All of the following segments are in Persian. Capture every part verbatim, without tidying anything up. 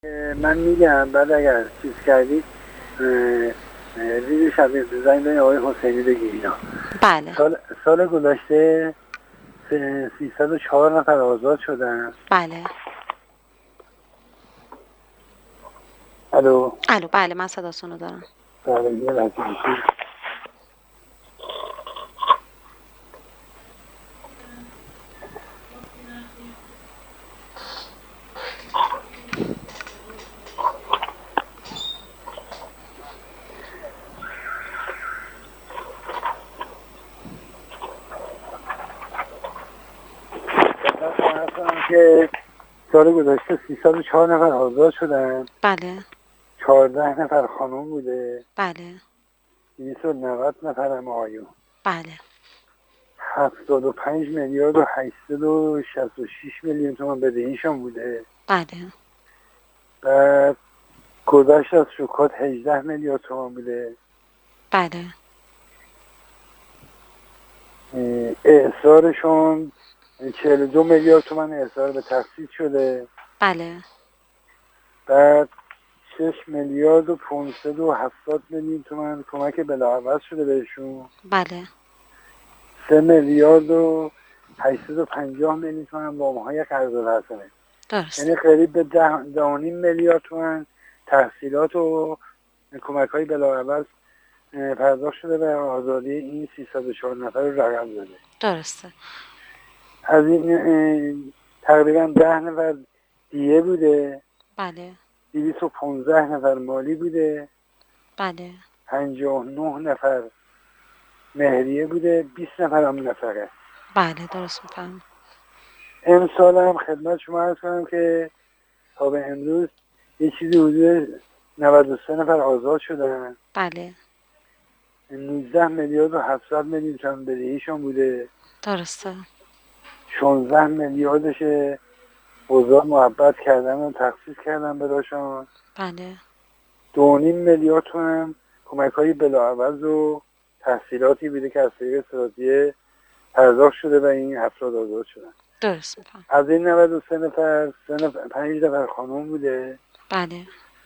من میگم بعد اگر چیز کردید ریزش هم زنگ به آقای حسینی بگیر اینا. بله سال, سال گذشته سیصد و چهار نفر آزاد شدن. بله الو الو بله من صداتون رو دارم. بله یه لحظه بشید. که سال گذشته سیصد و چهار نفر آزاد شدن. بله چهارده نفر خانم بوده. بله دویست و نود نفر هم آقایون. بله هفتاد و پنج میلیارد و هشتصد و شصت و شش میلیون تومان بدهیشان بوده. بله بعد گذشت از شکات هجده میلیارد تومان بوده. بله اعصارشون چهل و دو میلیارد تومان اعصار به تخصیص شده. بله بعد شش میلیارد و پانصد و هفتاد میلیون تومان کمک بلاعوض شده بهشون. بله سه میلیارد و هشتصد و پنجاه میلیون تومان وام‌های قرض الحسنه. درست. یعنی قریب به ده ده و نیم میلیارد تومان تحصیلات و کمک های بلاعوض پرداخت شده و آزادی این سیصد و چهار نفر رو رقم زده. درسته. از این تقریبا ده نفر دیه بوده. بله دویست و پانزده نفر مالی بوده. بله پنجاه و نه نفر مهریه بوده. بیست نفر هم نفقه. بله درست میفهم. امسال هم خدمت شما عرض کنم که تا به امروز یه چیزی حدود نود و سه نفر آزاد شدن. بله نوزده میلیارد و هفتصد میلیون تومان بدهیشون بوده. درسته. شانزده میلیاردش اوضاع محبت کردن و تخصیص کردن براشون. بله دو و نیم میلیارد تومان کمک های بلاعوض و تحصیلاتی بوده که از طریق استراتژی پرداخت شده و این افراد آزاد شدن. درست میفهم. از این نود و سه نفر سه نفر پنج نفر خانم بوده. بله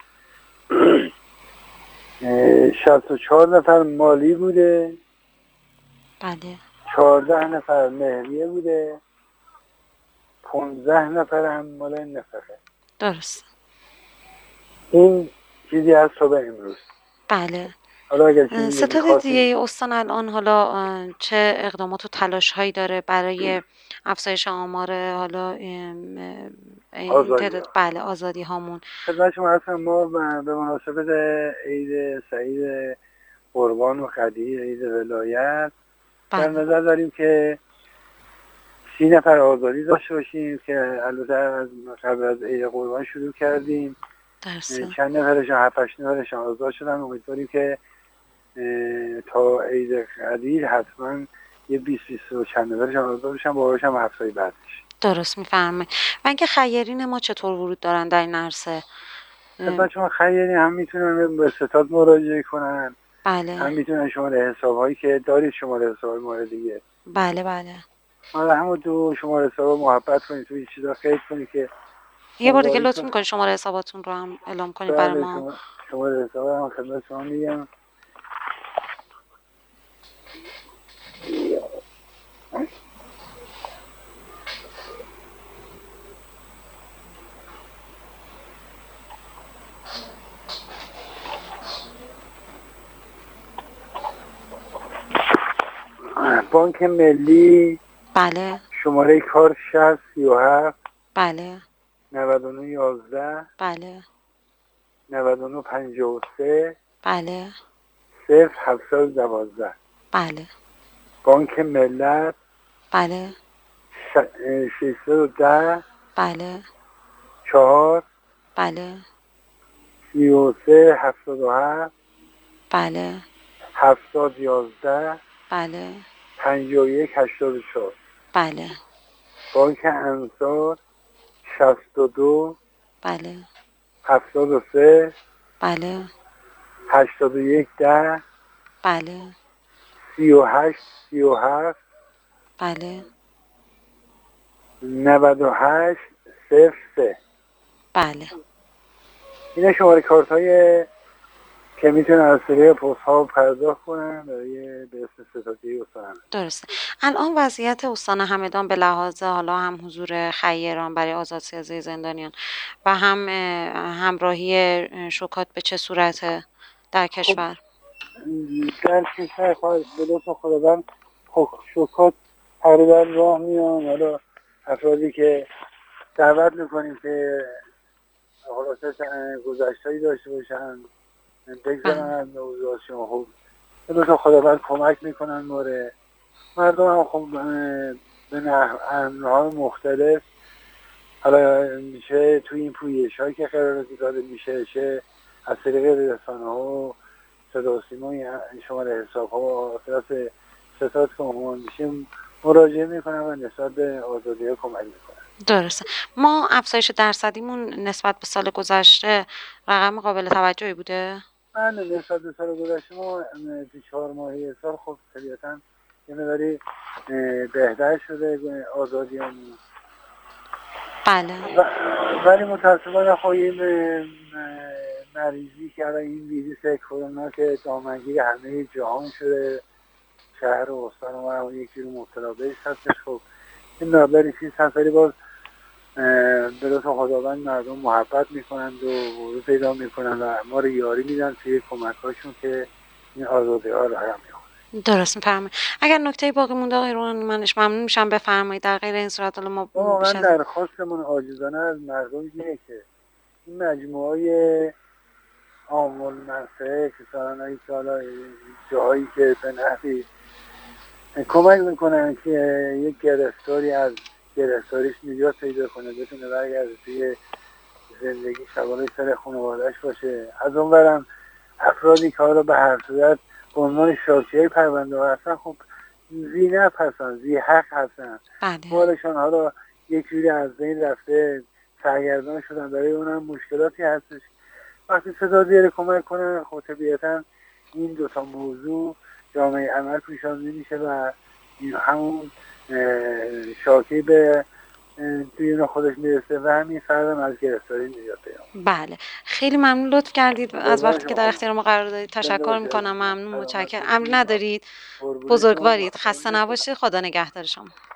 شصت و چهار نفر مالی بوده. بله چهارده نفر مهریه بوده. پانزده نفر هم مال نفقه. درست. این چیزی از صبح امروز. بله. حالا اگر چیزی دیگه ستاد خاصی دیگه استان الان حالا چه اقدامات و تلاش هایی داره برای افزایش آمار حالا این آزادی تعداد ها. بله آزادی هامون؟ خدمت شما اصلا ما به مناسبت عید سعید قربان و قدیر عید ولایت در بله نظر داریم که سی نفر آزادی داشته باشیم که البته از قبل از عید قربان شروع کردیم. درسته. چند نفرشان هفت هشت نفرشان آزاد شدن. امیدواریم که تا عید قدیر حتما یه بیست بیست و چند نفرشان آزاد بشن، باقیش هم هفته‌های بعدش. درست میفهمه. و اینکه خیرین ما چطور ورود دارن در این عرصه؟ خدمت شما خیلی هم میتونن به ستاد مراجعه کنن. بله هم میتونن شماره حساب هایی که دارید شماره حساب مورد دیگه بله بله حالا همون دو شماره حساب محبت کنید توی چیزا خیلی کنید که یه بار دیگه بمباری لطف کنید. میکنید شماره حساباتون رو هم اعلام کنید برای بله ما. شما شماره حساب هم خدمت شما میگم. بانک ملی بله شماره کار شصت سی و هفت بله نود و نه یازده بله نود و نه پنجاه و سه بله صفر هفتصد و دوازده. بله بانک ملت بله ششصد و ده بله چهار بله سی و سه هفتاد و هفت بله هفتاد یازده بله پنجاه و یک هشتاد و چهار. بله بانک انصار شصت و دو بله هفتاد و سه بله هشتاد و یک ده بله سی و هشت سی و هفت بله نود و هشت صفر سه. بله اینا شماره کارت های که میتونن از طریق پست ها پرداخت کنن برای به اسم ستاد استان همدان. درسته. الان وضعیت استان همدان به لحاظ حالا هم حضور خیران برای آزادسازی زندانیان و هم همراهی شوکات به چه صورته در کشور؟ در کشور خواهد به لطف خداوند خب شوکات تقریبا راه میان. حالا افرادی که دعوت میکنیم که خلاصه گذشتهایی داشته باشن بگذارن از موضوعاتشون، خب به لطف خداوند کمک میکنن. موره مردم هم خب به نحوهای مختلف، حالا میشه توی این پویش هایی که قرار داده میشه، چه از طریق رسانه ها و صدا و سیما شماره حساب ها و آثرات ستاد که عموما میشه مراجعه میکنن و نسبت به آزادی ها کمک میکنن. درسته. ما افزایش درصدیمون نسبت به سال گذشته رقم قابل توجهی بوده؟ بله، نسبت به سال گذشته ما تو چهار ماهی سال خب طبیعتاً یه مقداری بهتر شده آزادی همون. بله. ولی متاسفانه خب این مریضی که این ویروس کرونا که دامنگیر همه جهان شده، شهر و استان ما هم یکی رو مبتلا بهش هستش. خب این مقداری چیز هست، ولی باز به لطف خداوند مردم محبت میکنند و ورود پیدا میکنند و ما رو یاری میدن توی کمکاشون که این آزادی ها رو هم میخونه. درست میفرمایید. اگر نکته باقی مونده آقای روحانی منش ممنون میشم بفرمایید. در غیر این صورت حالا ما واقعا درخواستمون عاجزانه از مردم اینه که این مجموعه های عامل منفعه کسانایی که حالا جاهایی که به نحوی کمک میکنن که یک گرفتاری از گرفتاریش نجات پیدا کنه، بتونه برگرده توی زندگی شبانه سر خانواده‌اش باشه. از اون برم افرادی که حالا به هر صورت به عنوان شاکیه پرونده ها هستن، خب زی نف هستن، زی حق هستن، مالشان حالا یک جوری از بین رفته، سرگردان شدن، برای اونم مشکلاتی هستش. وقتی ستاد کمک کنن خب طبیعتا این دوتا موضوع جامعه عمل پیشاندازی میشه و همون شاکی به توی خودش میرسه و همین فردم از گرفتاری نجات پیدا. بله، خیلی ممنون لطف کردید از وقتی که در اختیار ما قرار دادید. تشکر میکنم. ممنون، متشکرم. امر ندارید. بزرگوارید. خسته نباشید. خدا نگهدار شما.